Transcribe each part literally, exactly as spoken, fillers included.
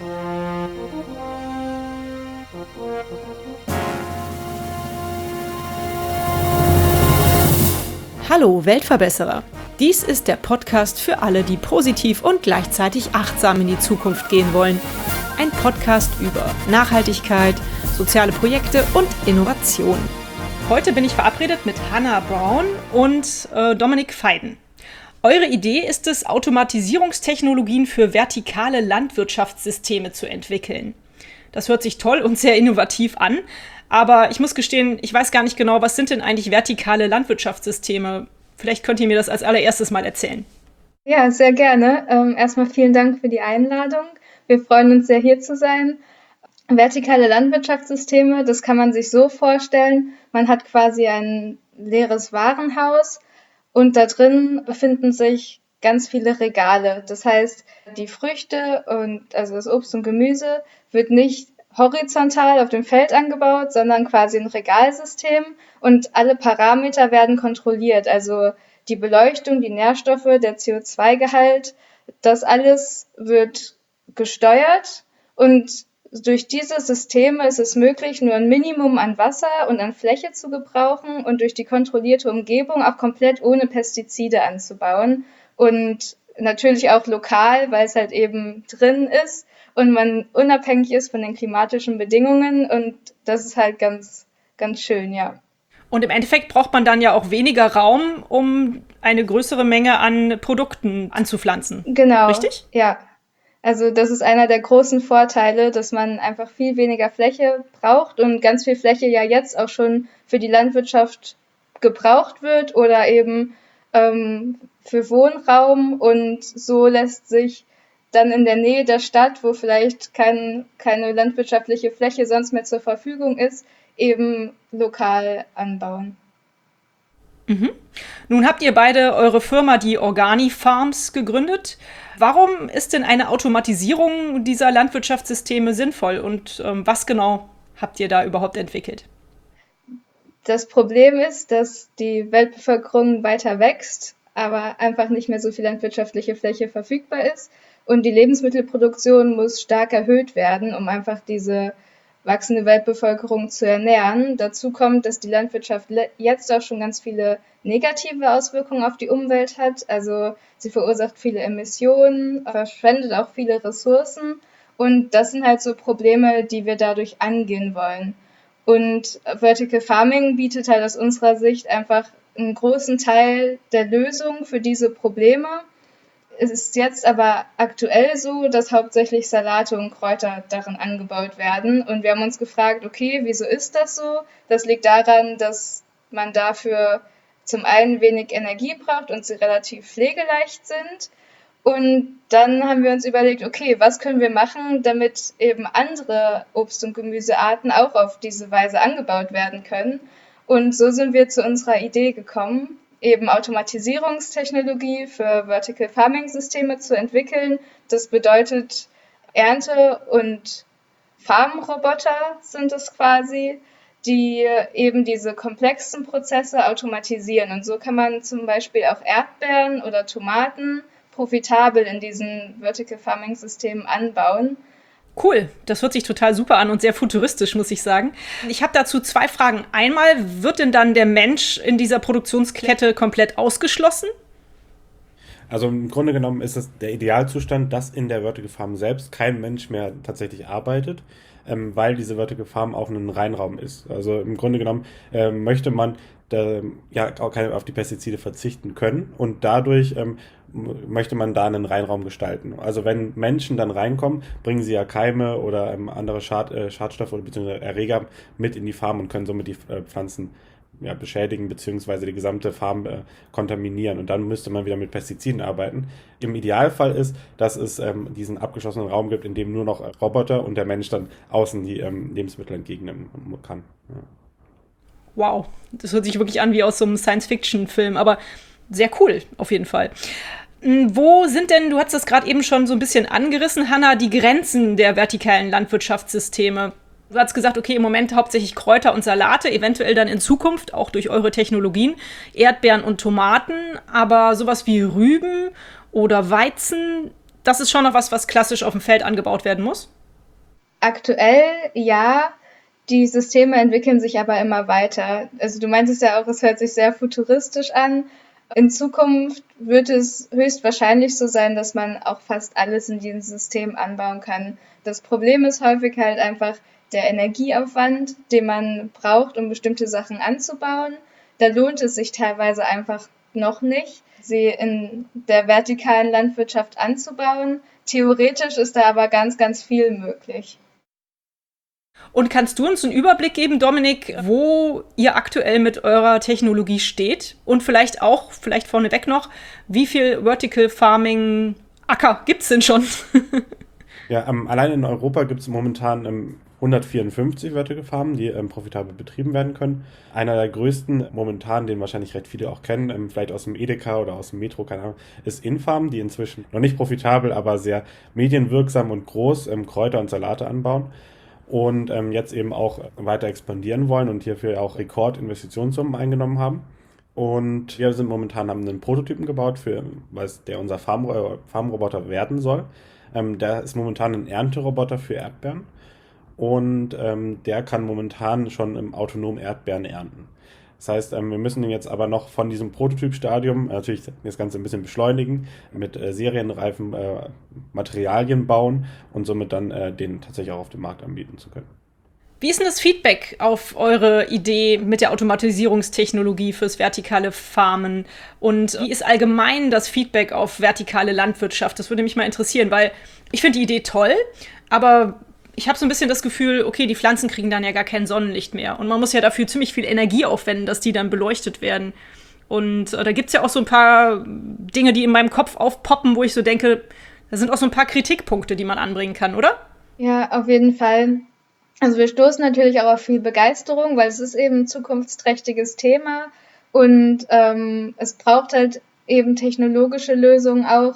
Hallo Weltverbesserer! Dies ist der Podcast für alle, die positiv und gleichzeitig achtsam in die Zukunft gehen wollen. Ein Podcast über Nachhaltigkeit, soziale Projekte und Innovation. Heute bin ich verabredet mit Hannah Brown und äh, Dominik Feiden. Eure Idee ist es, Automatisierungstechnologien für vertikale Landwirtschaftssysteme zu entwickeln. Das hört sich toll und sehr innovativ an, aber ich muss gestehen, ich weiß gar nicht genau, was sind denn eigentlich vertikale Landwirtschaftssysteme? Vielleicht könnt ihr mir das als allererstes mal erzählen. Ja, sehr gerne. Ähm, erstmal vielen Dank für die Einladung. Wir freuen uns sehr, hier zu sein. Vertikale Landwirtschaftssysteme, das kann man sich so vorstellen. Man hat quasi ein leeres Warenhaus und da drin befinden sich ganz viele Regale. Das heißt, die Früchte und also das Obst und Gemüse wird nicht horizontal auf dem Feld angebaut, sondern quasi ein Regalsystem und alle Parameter werden kontrolliert. Also die Beleuchtung, die Nährstoffe, der C O zwei Gehalt, das alles wird gesteuert und durch diese Systeme ist es möglich, nur ein Minimum an Wasser und an Fläche zu gebrauchen und durch die kontrollierte Umgebung auch komplett ohne Pestizide anzubauen und natürlich auch lokal, weil es halt eben drin ist und man unabhängig ist von den klimatischen Bedingungen und das ist halt ganz, ganz schön, ja. Und im Endeffekt braucht man dann ja auch weniger Raum, um eine größere Menge an Produkten anzupflanzen. Genau. Richtig? Ja. Also das ist einer der großen Vorteile, dass man einfach viel weniger Fläche braucht und ganz viel Fläche ja jetzt auch schon für die Landwirtschaft gebraucht wird oder eben ähm, für Wohnraum und so lässt sich dann in der Nähe der Stadt, wo vielleicht kein, keine landwirtschaftliche Fläche sonst mehr zur Verfügung ist, eben lokal anbauen. Mhm. Nun habt ihr beide eure Firma, die Organi Farms, gegründet. Warum ist denn eine Automatisierung dieser Landwirtschaftssysteme sinnvoll und ähm, was genau habt ihr da überhaupt entwickelt? Das Problem ist, dass die Weltbevölkerung weiter wächst, aber einfach nicht mehr so viel landwirtschaftliche Fläche verfügbar ist und die Lebensmittelproduktion muss stark erhöht werden, um einfach diese wachsende Weltbevölkerung zu ernähren. Dazu kommt, dass die Landwirtschaft jetzt auch schon ganz viele negative Auswirkungen auf die Umwelt hat. Also sie verursacht viele Emissionen, verschwendet auch viele Ressourcen und das sind halt so Probleme, die wir dadurch angehen wollen. Und Vertical Farming bietet halt aus unserer Sicht einfach einen großen Teil der Lösung für diese Probleme. Es ist jetzt aber aktuell so, dass hauptsächlich Salate und Kräuter darin angebaut werden. Und wir haben uns gefragt, okay, wieso ist das so? Das liegt daran, dass man dafür zum einen wenig Energie braucht und sie relativ pflegeleicht sind. Und dann haben wir uns überlegt, okay, was können wir machen, damit eben andere Obst- und Gemüsearten auch auf diese Weise angebaut werden können. Und so sind wir zu unserer Idee gekommen, eben Automatisierungstechnologie für Vertical Farming Systeme zu entwickeln. Das bedeutet Ernte- und Farmroboter sind es quasi, die eben diese komplexen Prozesse automatisieren. Und so kann man zum Beispiel auch Erdbeeren oder Tomaten profitabel in diesen Vertical Farming Systemen anbauen. Cool, das hört sich total super an und sehr futuristisch, muss ich sagen. Ich habe dazu zwei Fragen. Einmal, wird denn dann der Mensch in dieser Produktionskette komplett ausgeschlossen? Also im Grunde genommen ist es der Idealzustand, dass in der Vertical Farm selbst kein Mensch mehr tatsächlich arbeitet, ähm, weil diese Vertical Farm auch ein Reinraum ist. Also im Grunde genommen äh, möchte man da, ja auch keine, auf die Pestizide verzichten können und dadurch ähm, möchte man da einen Reinraum gestalten. Also wenn Menschen dann reinkommen, bringen sie ja Keime oder ähm, andere Schad, äh, Schadstoffe oder beziehungsweise Erreger mit in die Farm und können somit die äh, Pflanzen ja, beschädigen beziehungsweise die gesamte Farm äh, kontaminieren und dann müsste man wieder mit Pestiziden arbeiten. Im Idealfall ist, dass es ähm, diesen abgeschlossenen Raum gibt, in dem nur noch Roboter und der Mensch dann außen die ähm, Lebensmittel entgegennehmen kann. Ja. Wow, das hört sich wirklich an wie aus so einem Science-Fiction-Film, aber sehr cool auf jeden Fall. Wo sind denn, du hast das gerade eben schon so ein bisschen angerissen, Hannah, die Grenzen der vertikalen Landwirtschaftssysteme? Du hast gesagt, okay, im Moment hauptsächlich Kräuter und Salate, eventuell dann in Zukunft, auch durch eure Technologien, Erdbeeren und Tomaten, aber sowas wie Rüben oder Weizen, das ist schon noch was, was klassisch auf dem Feld angebaut werden muss? Aktuell ja. Die Systeme entwickeln sich aber immer weiter. Also du meintest ja auch, es hört sich sehr futuristisch an. In Zukunft wird es höchstwahrscheinlich so sein, dass man auch fast alles in diesem System anbauen kann. Das Problem ist häufig halt einfach der Energieaufwand, den man braucht, um bestimmte Sachen anzubauen. Da lohnt es sich teilweise einfach noch nicht, sie in der vertikalen Landwirtschaft anzubauen. Theoretisch ist da aber ganz, ganz viel möglich. Und kannst du uns einen Überblick geben, Dominik, wo ihr aktuell mit eurer Technologie steht? Und vielleicht auch, vielleicht vorneweg noch, wie viel Vertical Farming Acker gibt es denn schon? Ja, ähm, allein in Europa gibt es momentan ähm, hundertvierundfünfzig Vertical Farmen, die ähm, profitabel betrieben werden können. Einer der größten momentan, den wahrscheinlich recht viele auch kennen, ähm, vielleicht aus dem Edeka oder aus dem Metro, keine Ahnung, ist Infarm, die inzwischen noch nicht profitabel, aber sehr medienwirksam und groß ähm, Kräuter und Salate anbauen. Und ähm, jetzt eben auch weiter expandieren wollen und hierfür auch Rekordinvestitionssummen eingenommen haben. Und wir sind momentan, haben einen Prototypen gebaut, für, was der unser Farm, Farmroboter werden soll. Ähm, der ist momentan ein Ernteroboter für Erdbeeren und ähm, der kann momentan schon im autonom Erdbeeren ernten. Das heißt, ähm, wir müssen jetzt aber noch von diesem Prototypstadium äh, natürlich das Ganze ein bisschen beschleunigen, mit äh, serienreifen äh, Materialien bauen und somit dann äh, den tatsächlich auch auf dem Markt anbieten zu können. Wie ist denn das Feedback auf eure Idee mit der Automatisierungstechnologie fürs vertikale Farmen? Und wie ist allgemein das Feedback auf vertikale Landwirtschaft? Das würde mich mal interessieren, weil ich finde die Idee toll, aber ich habe so ein bisschen das Gefühl, okay, die Pflanzen kriegen dann ja gar kein Sonnenlicht mehr. Und man muss ja dafür ziemlich viel Energie aufwenden, dass die dann beleuchtet werden. Und äh, da gibt es ja auch so ein paar Dinge, die in meinem Kopf aufpoppen, wo ich so denke, da sind auch so ein paar Kritikpunkte, die man anbringen kann, oder? Ja, auf jeden Fall. Also wir stoßen natürlich auch auf viel Begeisterung, weil es ist eben ein zukunftsträchtiges Thema. Und ähm, es braucht halt eben technologische Lösungen auch,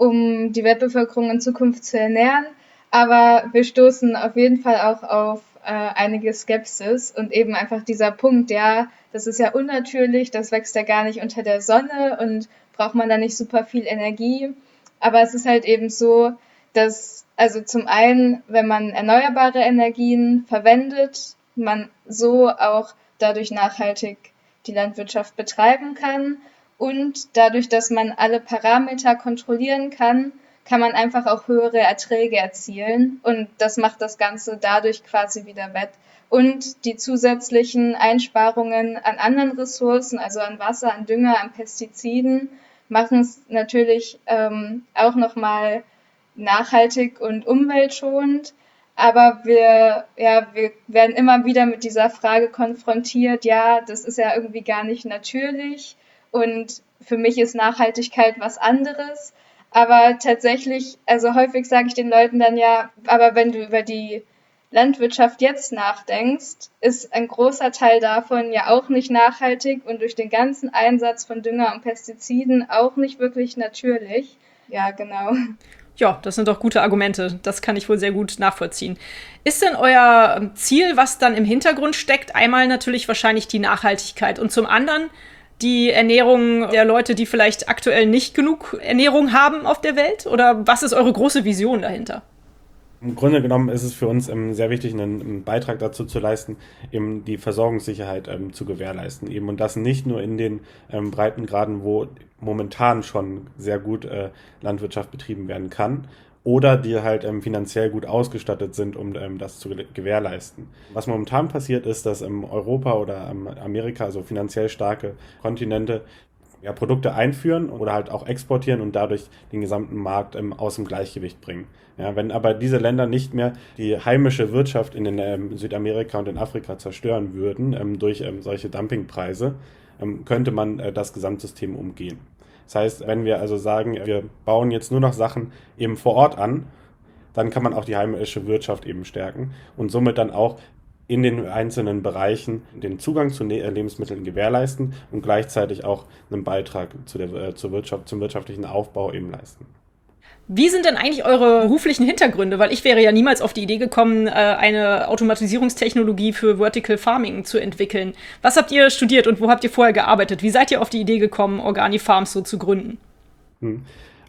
um die Weltbevölkerung in Zukunft zu ernähren. Aber wir stoßen auf jeden Fall auch auf äh, einige Skepsis und eben einfach dieser Punkt, ja, das ist ja unnatürlich, das wächst ja gar nicht unter der Sonne und braucht man da nicht super viel Energie. Aber es ist halt eben so, dass, also zum einen, wenn man erneuerbare Energien verwendet, man so auch dadurch nachhaltig die Landwirtschaft betreiben kann und dadurch, dass man alle Parameter kontrollieren kann, kann man einfach auch höhere Erträge erzielen und das macht das Ganze dadurch quasi wieder wett. Und die zusätzlichen Einsparungen an anderen Ressourcen, also an Wasser, an Dünger, an Pestiziden, machen es natürlich ähm, auch nochmal nachhaltig und umweltschonend. Aber wir, ja, wir werden immer wieder mit dieser Frage konfrontiert, ja, das ist ja irgendwie gar nicht natürlich und für mich ist Nachhaltigkeit was anderes. Aber tatsächlich, also häufig sage ich den Leuten dann ja, aber wenn du über die Landwirtschaft jetzt nachdenkst, ist ein großer Teil davon ja auch nicht nachhaltig und durch den ganzen Einsatz von Dünger und Pestiziden auch nicht wirklich natürlich. Ja, genau. Ja, das sind doch gute Argumente. Das kann ich wohl sehr gut nachvollziehen. Ist denn euer Ziel, was dann im Hintergrund steckt, einmal natürlich wahrscheinlich die Nachhaltigkeit und zum anderen die Ernährung der Leute, die vielleicht aktuell nicht genug Ernährung haben auf der Welt? Oder was ist eure große Vision dahinter? Im Grunde genommen ist es für uns ähm, sehr wichtig, einen, einen Beitrag dazu zu leisten, eben die Versorgungssicherheit ähm, zu gewährleisten. Eben, und das nicht nur in den ähm, Breitengraden, wo momentan schon sehr gut äh, Landwirtschaft betrieben werden kann, oder die halt ähm, finanziell gut ausgestattet sind, um ähm, das zu gewährleisten. Was momentan passiert ist, dass ähm, Europa oder ähm, Amerika, also finanziell starke Kontinente, ja, Produkte einführen oder halt auch exportieren und dadurch den gesamten Markt ähm, aus dem Gleichgewicht bringen. Ja, wenn aber diese Länder nicht mehr die heimische Wirtschaft in den ähm, Südamerika und in Afrika zerstören würden ähm, durch ähm, solche Dumpingpreise, ähm, könnte man äh, das Gesamtsystem umgehen. Das heißt, wenn wir also sagen, wir bauen jetzt nur noch Sachen eben vor Ort an, dann kann man auch die heimische Wirtschaft eben stärken und somit dann auch in den einzelnen Bereichen den Zugang zu Lebensmitteln gewährleisten und gleichzeitig auch einen Beitrag zu der, äh, zur Wirtschaft, zum wirtschaftlichen Aufbau eben leisten. Wie sind denn eigentlich eure beruflichen Hintergründe? Weil ich wäre ja niemals auf die Idee gekommen, eine Automatisierungstechnologie für Vertical Farming zu entwickeln. Was habt ihr studiert und wo habt ihr vorher gearbeitet? Wie seid ihr auf die Idee gekommen, Organifarms so zu gründen? Hm.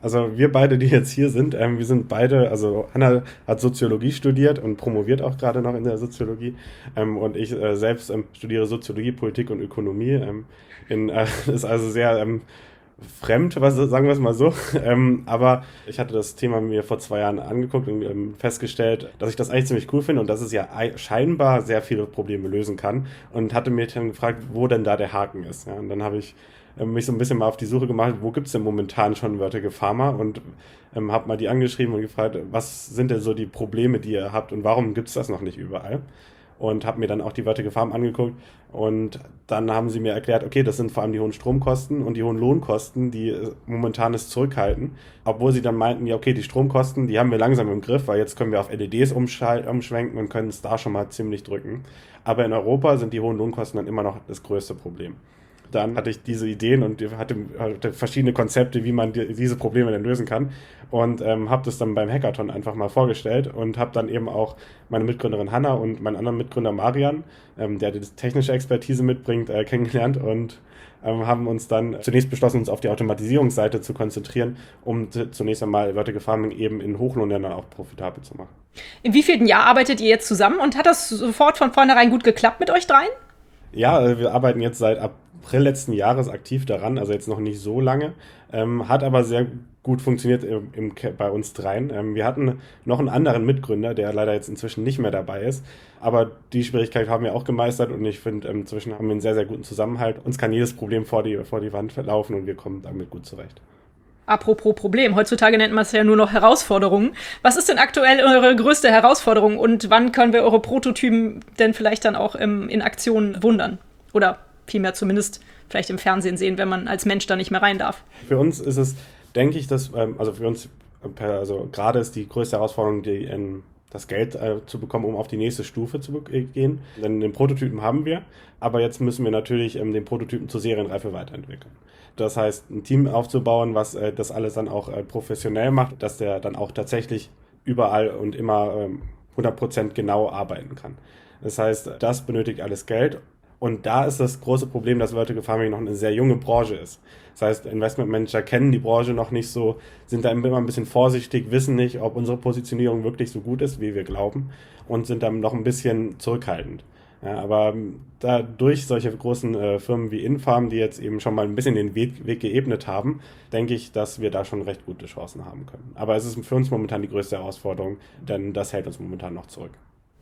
Also wir beide, die jetzt hier sind, ähm, wir sind beide, also Hanna hat Soziologie studiert und promoviert auch gerade noch in der Soziologie ähm, und ich äh, selbst ähm, studiere Soziologie, Politik und Ökonomie. Ähm, in, äh, ist also sehr ähm, fremd, was, sagen wir es mal so. Ähm, aber ich hatte das Thema mir vor zwei Jahren angeguckt und ähm, festgestellt, dass ich das eigentlich ziemlich cool finde und dass es ja scheinbar sehr viele Probleme lösen kann und hatte mir dann gefragt, wo denn da der Haken ist. Ja, und dann habe ich mich so ein bisschen mal auf die Suche gemacht, wo gibt es denn momentan schon Wörtige Pharma und ähm, habe mal die angeschrieben und gefragt, was sind denn so die Probleme, die ihr habt und warum gibt es das noch nicht überall? Und habe mir dann auch die Wörtige Pharma angeguckt und dann haben sie mir erklärt, okay, das sind vor allem die hohen Stromkosten und die hohen Lohnkosten, die äh, momentan es zurückhalten, obwohl sie dann meinten, ja okay, die Stromkosten, die haben wir langsam im Griff, weil jetzt können wir auf L E Ds umschal- umschwenken und können es da schon mal ziemlich drücken. Aber in Europa sind die hohen Lohnkosten dann immer noch das größte Problem. Dann hatte ich diese Ideen und hatte, hatte verschiedene Konzepte, wie man die, diese Probleme denn lösen kann und ähm, habe das dann beim Hackathon einfach mal vorgestellt und habe dann eben auch meine Mitgründerin Hanna und meinen anderen Mitgründer Marian, ähm, der die technische Expertise mitbringt, äh, kennengelernt und ähm, haben uns dann zunächst beschlossen, uns auf die Automatisierungsseite zu konzentrieren, um t- zunächst einmal Wörtige Farming eben in Hochlohnländern auch profitabel zu machen. In wievielten Jahr arbeitet ihr jetzt zusammen und hat das sofort von vornherein gut geklappt mit euch dreien? Ja, wir arbeiten jetzt seit April letzten Jahres aktiv daran, also jetzt noch nicht so lange, ähm, hat aber sehr gut funktioniert im, im, bei uns dreien. Ähm, wir hatten noch einen anderen Mitgründer, der leider jetzt inzwischen nicht mehr dabei ist, aber die Schwierigkeit haben wir auch gemeistert und ich finde, ähm, inzwischen haben wir einen sehr, sehr guten Zusammenhalt. Uns kann jedes Problem vor die, vor die Wand laufen und wir kommen damit gut zurecht. Apropos Problem, heutzutage nennt man es ja nur noch Herausforderungen. Was ist denn aktuell eure größte Herausforderung und wann können wir eure Prototypen denn vielleicht dann auch im, in Aktion wundern? Oder vielmehr zumindest vielleicht im Fernsehen sehen, wenn man als Mensch da nicht mehr rein darf? Für uns ist es, denke ich, dass, ähm, also für uns, also gerade ist die größte Herausforderung, die ähm, das Geld äh, zu bekommen, um auf die nächste Stufe zu be- gehen. Denn den Prototypen haben wir, aber jetzt müssen wir natürlich ähm, den Prototypen zur Serienreife weiterentwickeln. Das heißt, ein Team aufzubauen, was äh, das alles dann auch äh, professionell macht, dass der dann auch tatsächlich überall und immer ähm, hundert Prozent genau arbeiten kann. Das heißt, das benötigt alles Geld. Und da ist das große Problem, dass Vertical Farming noch eine sehr junge Branche ist. Das heißt, Investmentmanager kennen die Branche noch nicht so, sind da immer ein bisschen vorsichtig, wissen nicht, ob unsere Positionierung wirklich so gut ist, wie wir glauben und sind dann noch ein bisschen zurückhaltend. Ja, aber da durch solche großen äh, Firmen wie Infarm, die jetzt eben schon mal ein bisschen den Weg, Weg geebnet haben, denke ich, dass wir da schon recht gute Chancen haben können. Aber es ist für uns momentan die größte Herausforderung, denn das hält uns momentan noch zurück.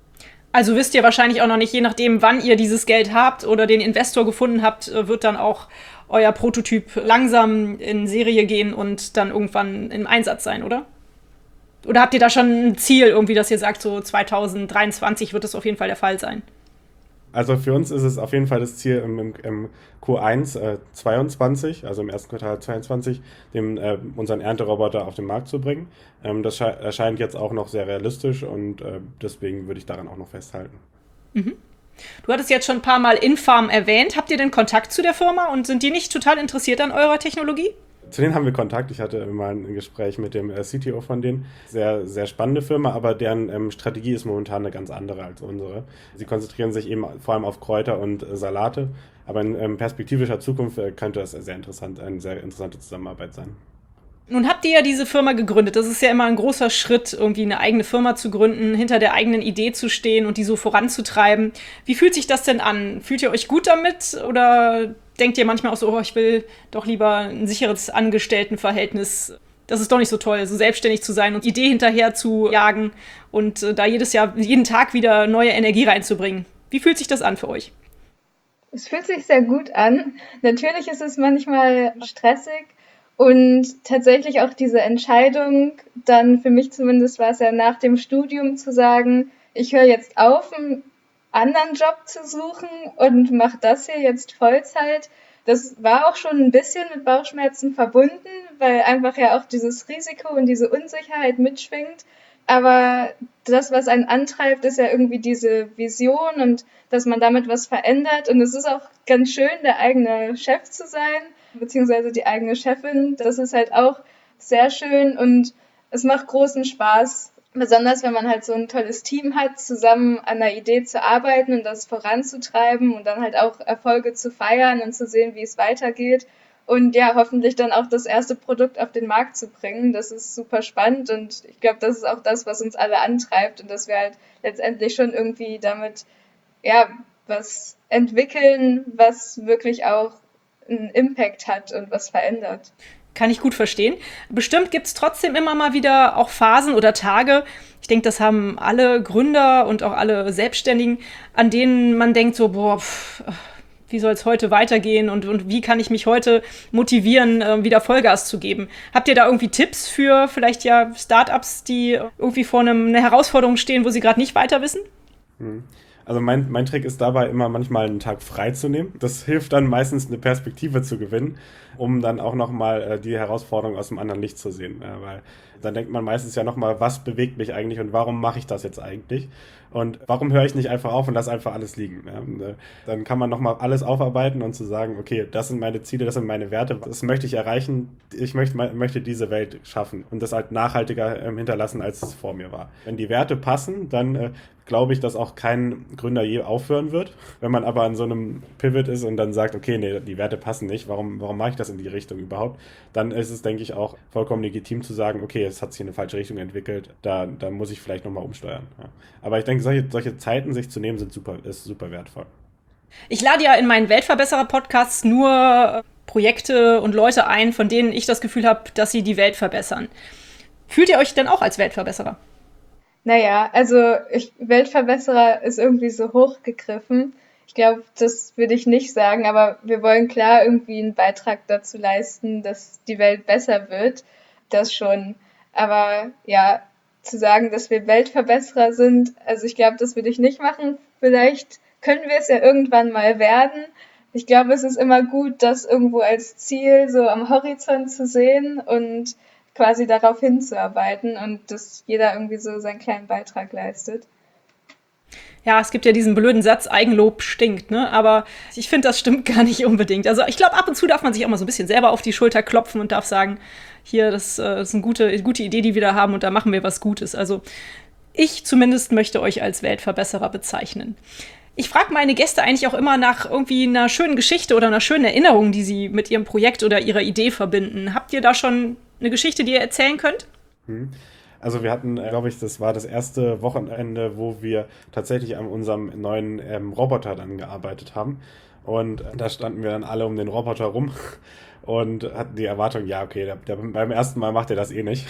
Also wisst ihr wahrscheinlich auch noch nicht, je nachdem, wann ihr dieses Geld habt oder den Investor gefunden habt, wird dann auch euer Prototyp langsam in Serie gehen und dann irgendwann im Einsatz sein, oder? Oder habt ihr da schon ein Ziel irgendwie, dass ihr sagt, so zwanzig dreiundzwanzig wird es auf jeden Fall der Fall sein? Also für uns ist es auf jeden Fall das Ziel, im, im, im Q eins äh, zweiundzwanzig, also im ersten Quartal zweiundzwanzig, den, äh, unseren Ernteroboter auf den Markt zu bringen. Ähm, das sche- erscheint jetzt auch noch sehr realistisch und äh, deswegen würde ich daran auch noch festhalten. Mhm. Du hattest jetzt schon ein paar Mal Infarm erwähnt. Habt ihr denn Kontakt zu der Firma und sind die nicht total interessiert an eurer Technologie? Zu denen haben wir Kontakt. Ich hatte mal ein Gespräch mit dem äh, C T O von denen. Sehr, sehr spannende Firma, aber deren ähm, Strategie ist momentan eine ganz andere als unsere. Sie konzentrieren sich eben vor allem auf Kräuter und äh, Salate, aber in ähm, perspektivischer Zukunft äh, könnte das sehr interessant, eine sehr interessante Zusammenarbeit sein. Nun habt ihr ja diese Firma gegründet. Das ist ja immer ein großer Schritt, irgendwie eine eigene Firma zu gründen, hinter der eigenen Idee zu stehen und die so voranzutreiben. Wie fühlt sich das denn an? Fühlt ihr euch gut damit oder denkt ihr manchmal auch so, oh, ich will doch lieber ein sicheres Angestelltenverhältnis? Das ist doch nicht so toll, so selbstständig zu sein und Idee hinterher zu jagen und äh, da jedes Jahr, jeden Tag wieder neue Energie reinzubringen. Wie fühlt sich das an für euch? Es fühlt sich sehr gut an. Natürlich ist es manchmal stressig. Und tatsächlich auch diese Entscheidung, dann für mich zumindest war es ja nach dem Studium zu sagen, ich höre jetzt auf, einen anderen Job zu suchen und mache das hier jetzt Vollzeit. Das war auch schon ein bisschen mit Bauchschmerzen verbunden, weil einfach ja auch dieses Risiko und diese Unsicherheit mitschwingt. Aber das, was einen antreibt, ist ja irgendwie diese Vision und dass man damit was verändert. Und es ist auch ganz schön, der eigene Chef zu sein, beziehungsweise die eigene Chefin. Das ist halt auch sehr schön und es macht großen Spaß, besonders wenn man halt so ein tolles Team hat, zusammen an einer Idee zu arbeiten und das voranzutreiben und dann halt auch Erfolge zu feiern und zu sehen, wie es weitergeht. und ja, hoffentlich dann auch das erste Produkt auf den Markt zu bringen. Das ist super spannend und ich glaube, das ist auch das, was uns alle antreibt und dass wir halt letztendlich schon irgendwie damit ja was entwickeln, was wirklich auch einen Impact hat und was verändert. Kann ich gut verstehen. Bestimmt gibt es trotzdem immer mal wieder auch Phasen oder Tage, ich denke, das haben alle Gründer und auch alle Selbstständigen, an denen man denkt so, boah, pff, wie soll es heute weitergehen und, und wie kann ich mich heute motivieren, äh, wieder Vollgas zu geben? Habt ihr da irgendwie Tipps für vielleicht ja Startups, die irgendwie vor einem, einer Herausforderung stehen, wo sie gerade nicht weiter wissen? Hm. Also mein, mein Trick ist dabei immer manchmal einen Tag frei zu nehmen. Das hilft dann meistens eine Perspektive zu gewinnen, um dann auch nochmal äh, die Herausforderung aus einem anderen Licht zu sehen. Ja, weil dann denkt man meistens ja nochmal, was bewegt mich eigentlich und warum mache ich das jetzt eigentlich? Und warum höre ich nicht einfach auf und lasse einfach alles liegen? Ja, und, äh, dann kann man nochmal alles aufarbeiten und zu sagen, okay, das sind meine Ziele, das sind meine Werte, das möchte ich erreichen, ich möchte, möchte diese Welt schaffen und das halt nachhaltiger äh, hinterlassen, als es vor mir war. Wenn die Werte passen, dann äh, glaube ich, dass auch kein Gründer je aufhören wird. Wenn man aber an so einem Pivot ist und dann sagt, okay, nee, die Werte passen nicht, warum, warum mache ich das in die Richtung überhaupt? Dann ist es, denke ich, auch vollkommen legitim zu sagen, okay, es hat sich in eine falsche Richtung entwickelt, da, da muss ich vielleicht nochmal umsteuern. Ja. Aber ich denke, solche, solche Zeiten sich zu nehmen, sind super, ist super wertvoll. Ich lade ja in meinen Weltverbesserer-Podcasts nur Projekte und Leute ein, von denen ich das Gefühl habe, dass sie die Welt verbessern. Fühlt ihr euch denn auch als Weltverbesserer? Naja, also ich, Weltverbesserer ist irgendwie so hochgegriffen. Ich glaube, das würde ich nicht sagen, aber wir wollen klar irgendwie einen Beitrag dazu leisten, dass die Welt besser wird. Das schon. Aber ja, zu sagen, dass wir Weltverbesserer sind, also ich glaube, das würde ich nicht machen. Vielleicht können wir es ja irgendwann mal werden. Ich glaube, es ist immer gut, das irgendwo als Ziel so am Horizont zu sehen und quasi darauf hinzuarbeiten und dass jeder irgendwie so seinen kleinen Beitrag leistet. Ja, es gibt ja diesen blöden Satz, Eigenlob stinkt, ne? Aber ich finde, das stimmt gar nicht unbedingt. Also ich glaube, ab und zu darf man sich auch mal so ein bisschen selber auf die Schulter klopfen und darf sagen, hier, das, das ist eine gute, gute Idee, die wir da haben und da machen wir was Gutes. Also ich zumindest möchte euch als Weltverbesserer bezeichnen. Ich frage meine Gäste eigentlich auch immer nach irgendwie einer schönen Geschichte oder einer schönen Erinnerung, die sie mit ihrem Projekt oder ihrer Idee verbinden. Habt ihr da schon eine Geschichte, die ihr erzählen könnt? Also wir hatten, glaube ich, das war das erste Wochenende, wo wir tatsächlich an unserem neuen ähm, Roboter dann gearbeitet haben. Und da standen wir dann alle um den Roboter rum und hatten die Erwartung, ja, okay, der, der, beim ersten Mal macht er das eh nicht.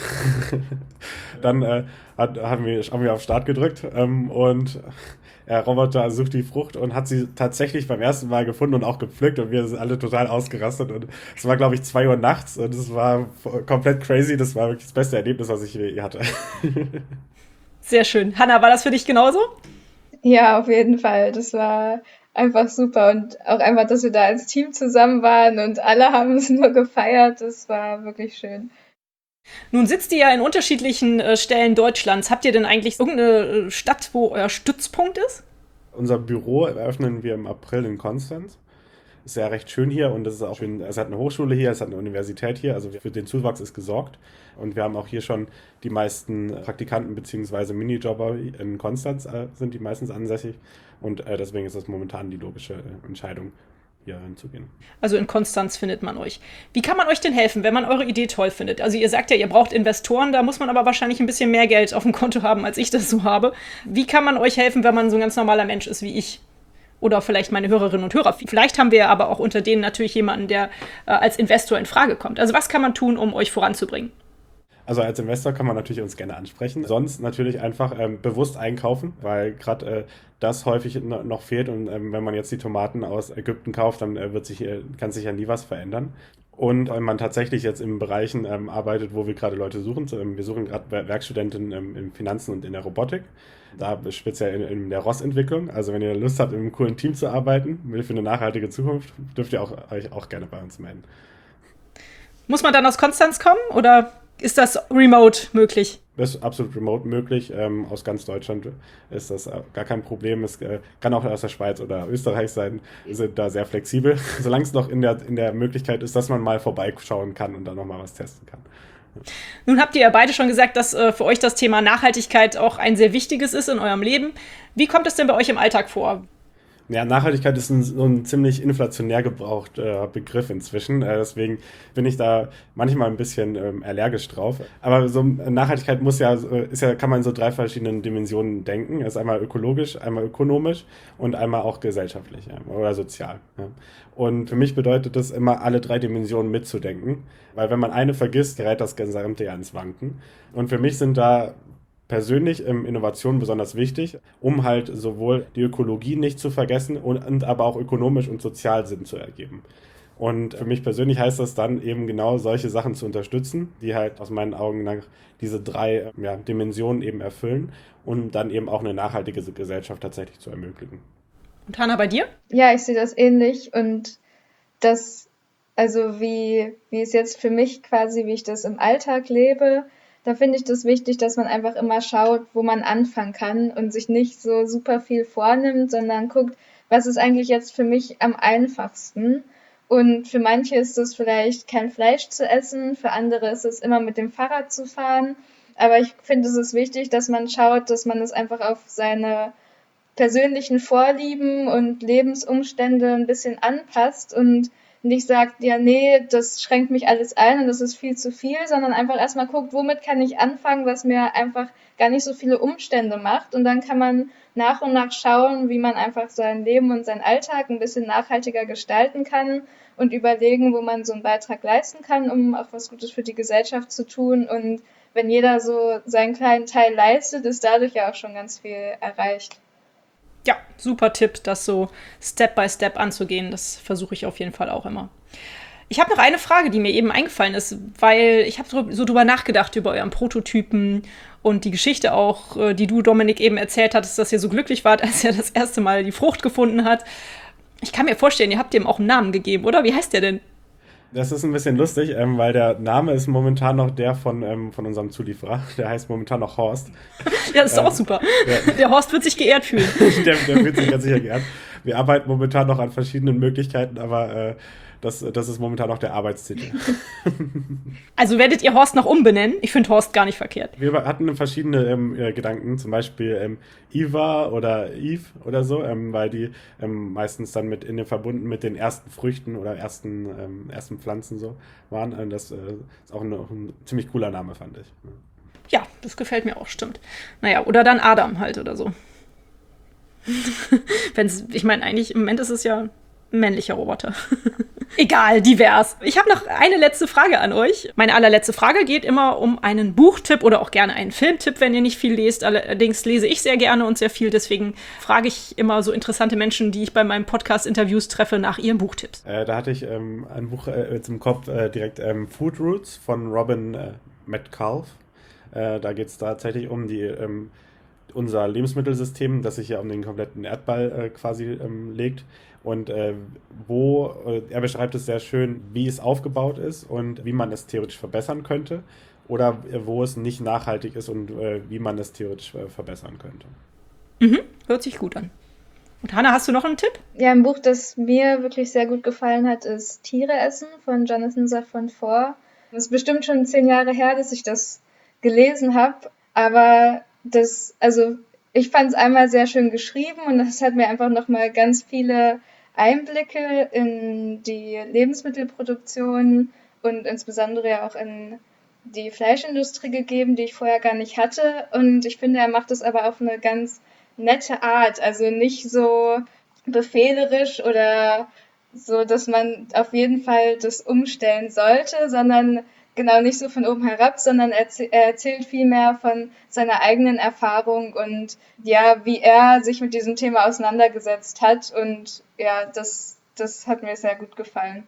Dann äh, hat, haben, wir, haben wir auf Start gedrückt ähm, und der Roboter sucht die Frucht und hat sie tatsächlich beim ersten Mal gefunden und auch gepflückt und wir sind alle total ausgerastet und es war, glaube ich, zwei Uhr nachts und es war komplett crazy. Das war wirklich das beste Erlebnis, was ich je hatte. Sehr schön. Hanna, war das für dich genauso? Ja, auf jeden Fall. Das war einfach super und auch einfach, dass wir da als Team zusammen waren und alle haben es nur gefeiert. Das war wirklich schön. Nun sitzt ihr ja in unterschiedlichen äh, Stellen Deutschlands. Habt ihr denn eigentlich irgendeine Stadt, wo euer Stützpunkt ist? Unser Büro eröffnen wir im April in Konstanz. Ist ja recht schön hier und es ist auch schön, es hat eine Hochschule hier, es hat eine Universität hier, also für den Zuwachs ist gesorgt. Und wir haben auch hier schon die meisten Praktikanten bzw. Minijobber in Konstanz äh, sind die meistens ansässig. Und äh, deswegen ist das momentan die logische äh, Entscheidung, hier hinzugehen. Also in Konstanz findet man euch. Wie kann man euch denn helfen, wenn man eure Idee toll findet? Also ihr sagt ja, ihr braucht Investoren, da muss man aber wahrscheinlich ein bisschen mehr Geld auf dem Konto haben, als ich das so habe. Wie kann man euch helfen, wenn man so ein ganz normaler Mensch ist wie ich? Oder vielleicht meine Hörerinnen und Hörer. Vielleicht haben wir aber auch unter denen natürlich jemanden, der äh, als Investor in Frage kommt. Also was kann man tun, um euch voranzubringen? Also als Investor kann man natürlich uns gerne ansprechen. Sonst natürlich einfach ähm, bewusst einkaufen, weil gerade äh, das häufig n- noch fehlt. Und ähm, wenn man jetzt die Tomaten aus Ägypten kauft, dann äh, wird sich, äh, kann sich ja nie was verändern. Und wenn man tatsächlich jetzt in Bereichen ähm, arbeitet, wo wir gerade Leute suchen, so, ähm, wir suchen gerade Werkstudenten ähm, in Finanzen und in der Robotik, da speziell in, in der R O S-Entwicklung. Also wenn ihr Lust habt, in einem coolen Team zu arbeiten, für eine nachhaltige Zukunft, dürft ihr auch, euch auch gerne bei uns melden. Muss man dann aus Konstanz kommen oder ist das remote möglich? Das ist absolut remote möglich. Ähm, aus ganz Deutschland ist das gar kein Problem. Es äh, kann auch aus der Schweiz oder Österreich sein. Wir sind da sehr flexibel, solange es noch in der, in der Möglichkeit ist, dass man mal vorbeischauen kann und dann nochmal was testen kann. Nun habt ihr ja beide schon gesagt, dass äh, für euch das Thema Nachhaltigkeit auch ein sehr wichtiges ist in eurem Leben. Wie kommt es denn bei euch im Alltag vor? Ja, Nachhaltigkeit ist ein, so ein ziemlich inflationär gebrauchter Begriff inzwischen. Äh, deswegen bin ich da manchmal ein bisschen ähm, allergisch drauf. Aber so Nachhaltigkeit muss ja, ist ja, kann man in so drei verschiedenen Dimensionen denken. Es ist einmal ökologisch, einmal ökonomisch und einmal auch gesellschaftlich, ja, oder sozial. Ja. Und für mich bedeutet das immer, alle drei Dimensionen mitzudenken. Weil wenn man eine vergisst, gerät das Gesamte ja ins Wanken. Und für mich sind da persönlich ähm, Innovation besonders wichtig, um halt sowohl die Ökologie nicht zu vergessen und, und aber auch ökonomisch und sozial Sinn zu ergeben. Und für mich persönlich heißt das dann eben genau solche Sachen zu unterstützen, die halt aus meinen Augen nach diese drei ja, Dimensionen eben erfüllen und dann eben auch eine nachhaltige Gesellschaft tatsächlich zu ermöglichen. Und Hannah, bei dir? Ja, ich sehe das ähnlich und das, also wie, wie es jetzt für mich quasi, wie ich das im Alltag lebe, da finde ich das wichtig, dass man einfach immer schaut, wo man anfangen kann und sich nicht so super viel vornimmt, sondern guckt, was ist eigentlich jetzt für mich am einfachsten. Und für manche ist es vielleicht kein Fleisch zu essen, für andere ist es immer mit dem Fahrrad zu fahren. Aber ich finde, es ist wichtig, dass man schaut, dass man es einfach auf seine persönlichen Vorlieben und Lebensumstände ein bisschen anpasst und nicht sagt, ja, nee, das schränkt mich alles ein und das ist viel zu viel, sondern einfach erstmal guckt, womit kann ich anfangen, was mir einfach gar nicht so viele Umstände macht. Und dann kann man nach und nach schauen, wie man einfach sein Leben und seinen Alltag ein bisschen nachhaltiger gestalten kann und überlegen, wo man so einen Beitrag leisten kann, um auch was Gutes für die Gesellschaft zu tun. Und wenn jeder so seinen kleinen Teil leistet, ist dadurch ja auch schon ganz viel erreicht. Ja, super Tipp, das so Step by Step anzugehen. Das versuche ich auf jeden Fall auch immer. Ich habe noch eine Frage, die mir eben eingefallen ist, weil ich habe so, so drüber nachgedacht, über euren Prototypen und die Geschichte auch, die du, Dominik, eben erzählt hattest, dass ihr so glücklich wart, als er das erste Mal die Frucht gefunden hat. Ich kann mir vorstellen, ihr habt dem auch einen Namen gegeben, oder? Wie heißt der denn? Das ist ein bisschen lustig, ähm, weil der Name ist momentan noch der von, ähm, von unserem Zulieferer. Der heißt momentan noch Horst. Ja, das ist ähm, auch super. Der, der Horst wird sich geehrt fühlen. der, der wird sich ganz sicher geehrt. Wir arbeiten momentan noch an verschiedenen Möglichkeiten, aber äh, das, das ist momentan noch der Arbeitstitel. Also werdet ihr Horst noch umbenennen? Ich finde Horst gar nicht verkehrt. Wir hatten verschiedene ähm, Gedanken, zum Beispiel ähm, Iva oder Eve oder so, ähm, weil die ähm, meistens dann mit in den verbunden mit den ersten Früchten oder ersten, ähm, ersten Pflanzen so waren. Und das äh, ist auch ein, ein ziemlich cooler Name, fand ich. Ja, das gefällt mir auch, stimmt. Naja, oder dann Adam halt oder so. Wenn's, ich meine, eigentlich im Moment ist es ja ein männlicher Roboter. Egal, divers. Ich habe noch eine letzte Frage an euch. Meine allerletzte Frage geht immer um einen Buchtipp oder auch gerne einen Filmtipp, wenn ihr nicht viel lest. Allerdings lese ich sehr gerne und sehr viel. Deswegen frage ich immer so interessante Menschen, die ich bei meinen Podcast-Interviews treffe, nach ihren Buchtipps. Äh, da hatte ich ähm, ein Buch äh, jetzt im Kopf, äh, direkt ähm, Food Roots von Robin äh, Metcalf. Äh, da geht es tatsächlich um die ähm, unser Lebensmittelsystem, das sich ja um den kompletten Erdball äh, quasi ähm, legt. Und äh, wo, äh, er beschreibt es sehr schön, wie es aufgebaut ist und wie man es theoretisch verbessern könnte oder äh, wo es nicht nachhaltig ist und äh, wie man es theoretisch äh, verbessern könnte. Mhm, hört sich gut an. Und Hannah, hast du noch einen Tipp? Ja, ein Buch, das mir wirklich sehr gut gefallen hat, ist Tiere essen von Jonathan Safran Foer. Es ist bestimmt schon zehn Jahre her, dass ich das gelesen habe, aber das, also ich fand es einmal sehr schön geschrieben und das hat mir einfach nochmal ganz viele Einblicke in die Lebensmittelproduktion und insbesondere ja auch in die Fleischindustrie gegeben, die ich vorher gar nicht hatte. Und ich finde, er macht es aber auf eine ganz nette Art, also nicht so befehlerisch oder so, dass man auf jeden Fall das umstellen sollte, sondern genau nicht so von oben herab, sondern er erzählt viel mehr von seiner eigenen Erfahrung und ja, wie er sich mit diesem Thema auseinandergesetzt hat und ja, das, das hat mir sehr gut gefallen.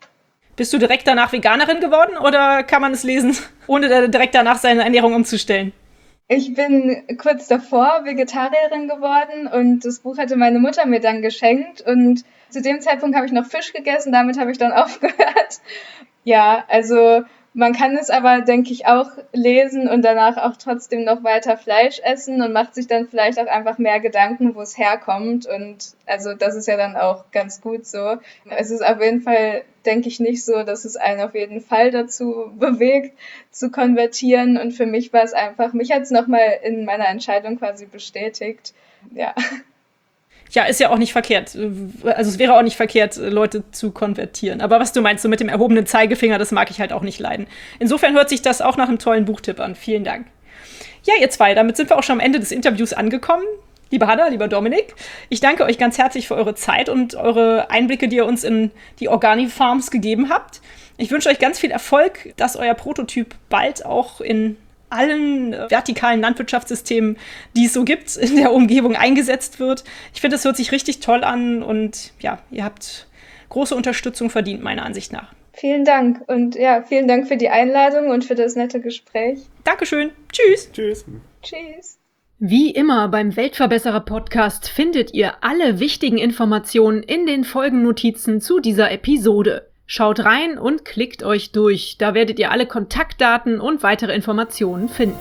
Bist du direkt danach Veganerin geworden oder kann man es lesen, ohne direkt danach seine Ernährung umzustellen? Ich bin kurz davor Vegetarierin geworden und das Buch hatte meine Mutter mir dann geschenkt und zu dem Zeitpunkt habe ich noch Fisch gegessen, damit habe ich dann aufgehört. Ja, also man kann es aber, denke ich, auch lesen und danach auch trotzdem noch weiter Fleisch essen und macht sich dann vielleicht auch einfach mehr Gedanken, wo es herkommt. Und also das ist ja dann auch ganz gut so. Es ist auf jeden Fall, denke ich, nicht so, dass es einen auf jeden Fall dazu bewegt, zu konvertieren. Und für mich war es einfach, mich hat es nochmal in meiner Entscheidung quasi bestätigt. Ja. Ja, ist ja auch nicht verkehrt. Also es wäre auch nicht verkehrt, Leute zu konvertieren. Aber was du meinst, so mit dem erhobenen Zeigefinger, das mag ich halt auch nicht leiden. Insofern hört sich das auch nach einem tollen Buchtipp an. Vielen Dank. Ja, ihr zwei, damit sind wir auch schon am Ende des Interviews angekommen. Liebe Hanna, lieber Dominik, ich danke euch ganz herzlich für eure Zeit und eure Einblicke, die ihr uns in die Organi-Farms gegeben habt. Ich wünsche euch ganz viel Erfolg, dass euer Prototyp bald auch in allen vertikalen Landwirtschaftssystemen, die es so gibt, in der Umgebung eingesetzt wird. Ich finde, es hört sich richtig toll an und ja, ihr habt große Unterstützung verdient, meiner Ansicht nach. Vielen Dank und ja, vielen Dank für die Einladung und für das nette Gespräch. Dankeschön. Tschüss. Tschüss. Tschüss. Wie immer beim Weltverbesserer-Podcast findet ihr alle wichtigen Informationen in den Folgennotizen zu dieser Episode. Schaut rein und klickt euch durch, da werdet ihr alle Kontaktdaten und weitere Informationen finden.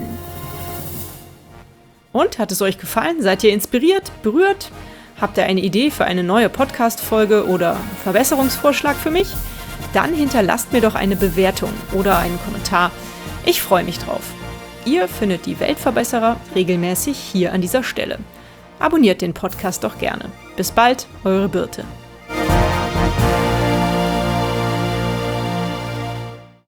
Und, hat es euch gefallen? Seid ihr inspiriert, berührt? Habt ihr eine Idee für eine neue Podcast-Folge oder Verbesserungsvorschlag für mich? Dann hinterlasst mir doch eine Bewertung oder einen Kommentar. Ich freue mich drauf. Ihr findet die Weltverbesserer regelmäßig hier an dieser Stelle. Abonniert den Podcast doch gerne. Bis bald, eure Birte.